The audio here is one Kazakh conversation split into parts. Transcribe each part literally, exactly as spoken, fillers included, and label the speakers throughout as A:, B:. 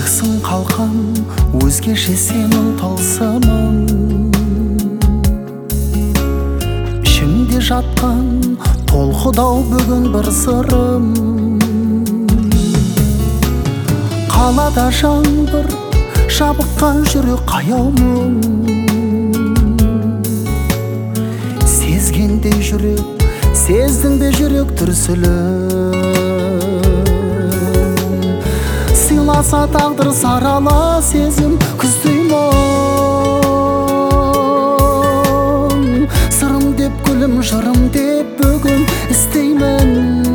A: бөлексің қалқам, өзгеше сенің тылсымың. Ішімде жатқан толқыдау бүгін бір сырым. Қалада жаңбыр жабыққан жүрек қаяу мұң. Сезгендей жүрек, сездің бе жүрек дүрсілін. Сыйласа тағдыр сарала сезім күздей мұң. Сырым деп гүлім, жырым деп бүгін істеймін.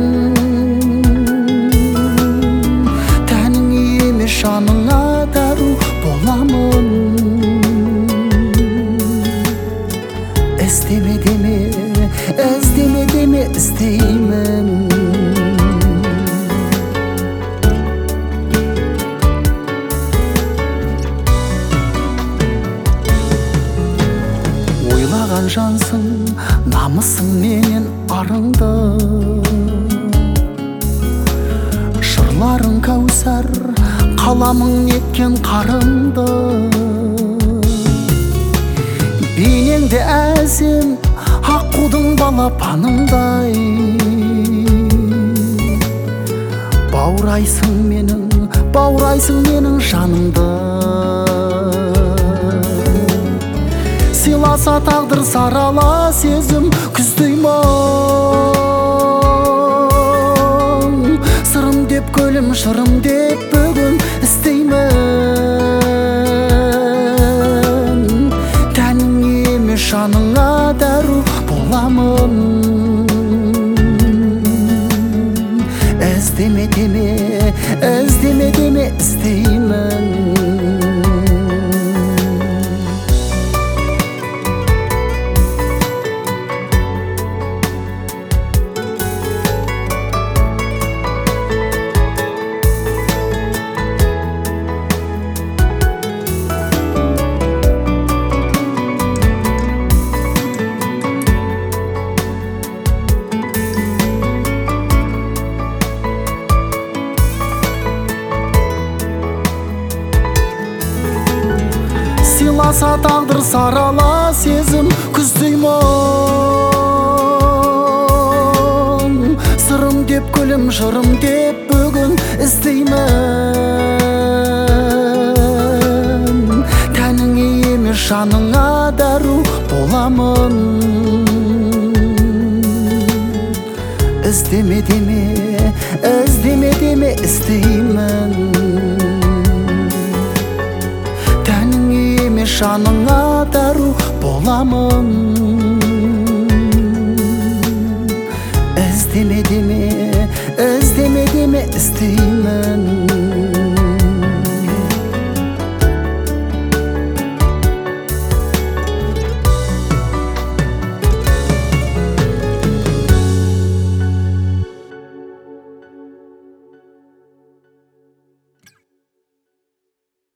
A: Тәнің емес жаныңа дәру боламын. Іздеме деме, іздеме деме, іздеймін. Ойлаған жансың, намысың менен арыңды. Жырларың кәусар, қаламың неткен қарымды. Бейнеңде әсем, аққудың балапанындай. Баурайсың менің, баурайсың менің жанымды. Сыйласа тағдыр сарала сезім күздей мұң. Сырым деп гүлім, жырым деп бүгін істеймін. Тәнің емес жаныңа дәру боламын. Іздеме деме, іздеме деме, іздеймін. Сыйласа тағдыр сарала сезім күздей мұң. Сырым деп гүлім, жырым деп бүгін іздеймін. Тәнің емес жаныңа дәру боламын. Іздеме деме, іздеме деме, іздеймін. Жаныңа дәру боламын. Іздеме деме, іздеме деме, іздеймін.